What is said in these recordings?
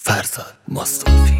فرزاد مصطفی.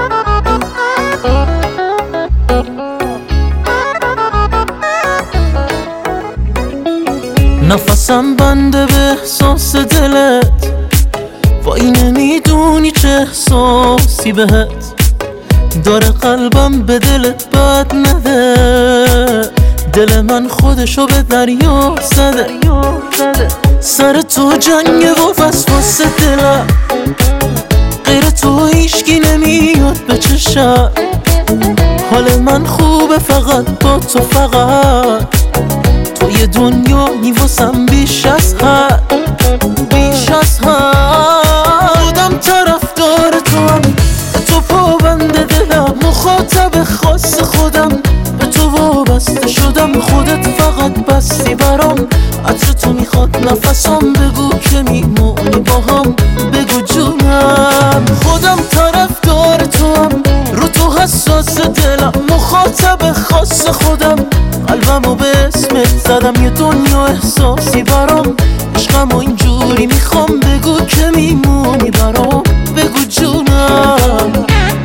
نفسم بنده به احساس دلت، وای نمیدونی چه احساسی بهت داره. قلبم به دلت بد نده، دل من خودشو به دریا زده. سر تو جنگه و وسواس دلم، غیر تو هیچکی نمیاد به چشم. حال من خوبه فقط با تو، فقط تو یه دنیایی واسم بیش از حد، بیش از حد. خودم طرفدار تو هم، به تو پابند دلم، مخاطب خاص خودم، به تو وابسته شدم. خودت فقط بستی برام، عطر تو میخواد نفسام. بگو که میمونی با هم، بگو جونم. خودم طرفدار تو هم، رو تو حساس دلم، مخاطب خاص خودم. قلبمو به اسمت زدم، یه دنیا احساسی برام. عشقمو اینجوری میخوام، بگو که میمونی برام، بگو جونم.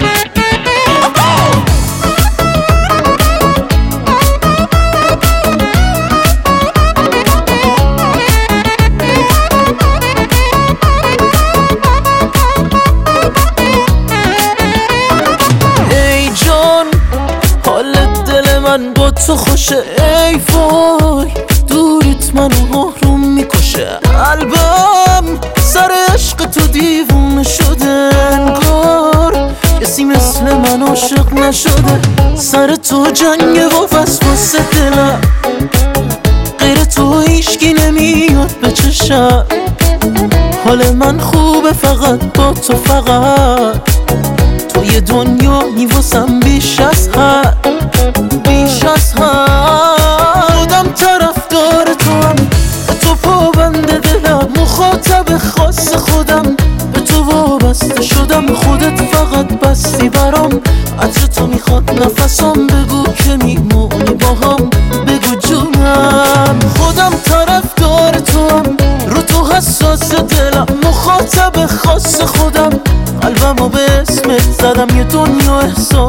ای جان، حال دل من با تو خوشه. ای وای، دوریت منو محروم میکشه. قلبم سر عشق تو دیوونه شده، انگار کسی مثل من عاشق نشده. سر تو جنگه و وسواس دلم، غیر تو هیچکی نمیاد به چشم. حال من خوبه فقط با تو، فقط تو یه دنیایی واسم بیش از حد، بیش از حد. خودم طرفدار تو هم، به تو پابند دلم، مخاطب خاص خودم، به تو وابسته شدم. خودت فقط بستی برام، عطر تو میخواد نفسام. بگو که میمونی با هم، بگو جونم. خودم طرفدار تو هم، رو تو حساس دلم، مخاطب خاص خودم. قلبمو به اسمت زدم، یه دنیا احساس